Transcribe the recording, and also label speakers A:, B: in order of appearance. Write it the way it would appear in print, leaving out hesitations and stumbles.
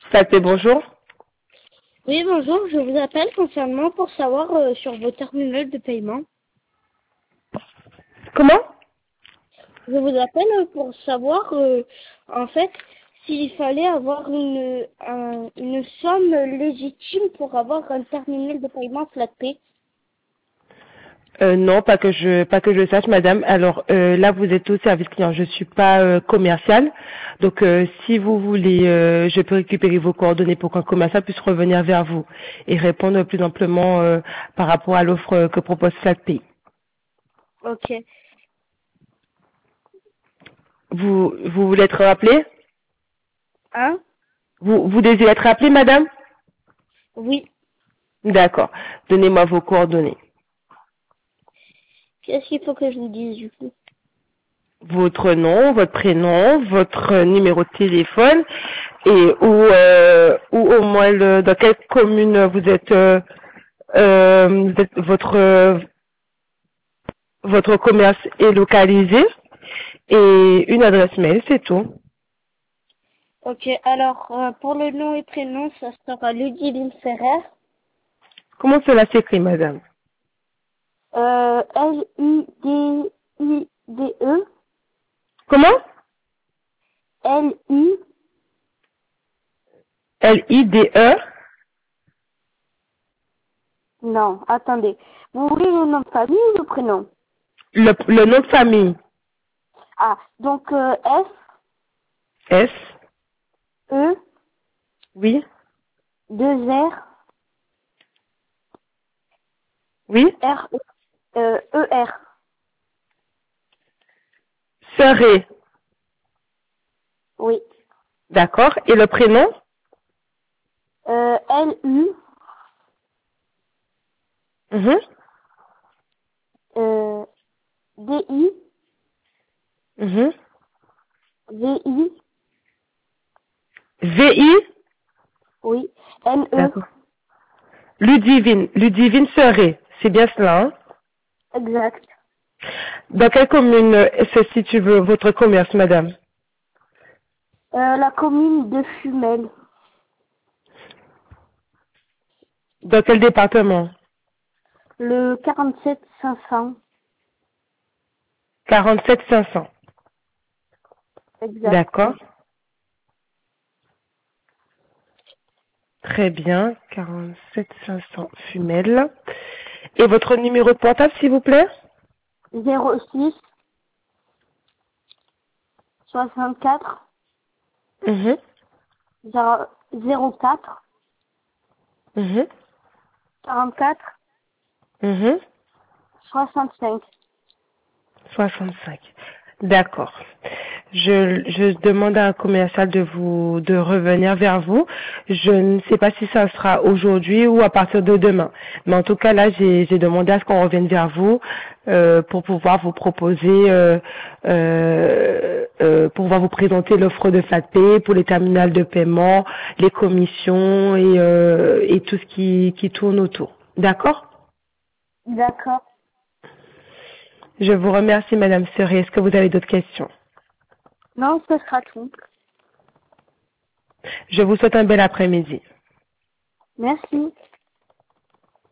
A: Flatpay, bonjour.
B: Oui, bonjour, je vous appelle concernant pour savoir sur vos terminaux de paiement.
A: Comment?
B: Je vous appelle pour savoir, en fait, s'il fallait avoir une somme légitime pour avoir un terminal de paiement Flatpay.
A: Non, pas que je sache, madame. Alors là, vous êtes au service client. Je suis pas commercial. Donc, si vous voulez, je peux récupérer vos coordonnées pour qu'un commercial puisse revenir vers vous et répondre plus amplement par rapport à l'offre que propose Flatpay.
B: Ok.
A: Vous voulez être rappelé?
B: Hein?
A: Vous désirez être rappelé, madame?
B: Oui.
A: D'accord. Donnez-moi vos coordonnées.
B: Qu'est-ce qu'il faut que je vous dise du coup?
A: Votre nom, votre prénom, votre numéro de téléphone et ou au moins dans quelle commune votre commerce est localisé et une adresse mail, c'est tout.
B: Ok, alors pour le nom et prénom, ça sera Ludivine Ferrer.
A: Comment cela s'écrit, madame?
B: Ludide.
A: Comment?
B: L-U.
A: Lide.
B: Non, attendez. Vous voulez le nom de famille ou le prénom?
A: Le nom de famille.
B: Ah, donc
A: S.
B: F-E,
A: Oui.
B: 2
A: Oui.
B: R, E-R.
A: Serré.
B: Oui.
A: D'accord. Et le prénom?
B: L-U,
A: Mhm.
B: D-I,
A: Mhm.
B: V-I,
A: VI.
B: oui, N-E,
A: D'accord. Ludivine Serré. C'est bien cela, hein?
B: exact.
A: Dans quelle commune se situe votre commerce, madame?
B: La commune de Fumel,
A: Dans quel département?
B: le 47 500,
A: 47 500.
B: exact.
A: D'accord. Très bien. 47 500 Fumel. Et votre numéro de portable, s'il vous plaît?
B: 06 64
A: Mhm.
B: 04
A: Mhm.
B: 44
A: Mhm.
B: 65.
A: 65. D'accord. Je demande à un commercial de revenir vers vous. Je ne sais pas si ça sera aujourd'hui ou à partir de demain. Mais en tout cas, là, j'ai demandé à ce qu'on revienne vers vous pour pouvoir vous proposer, pour pouvoir vous présenter l'offre de Flatpay pour les terminales de paiement, les commissions et tout ce qui tourne autour. D'accord?
B: D'accord.
A: Je vous remercie, Madame Serré. Est-ce que vous avez d'autres questions?
B: Non, ce sera tout.
A: Je vous souhaite un bel après-midi.
B: Merci.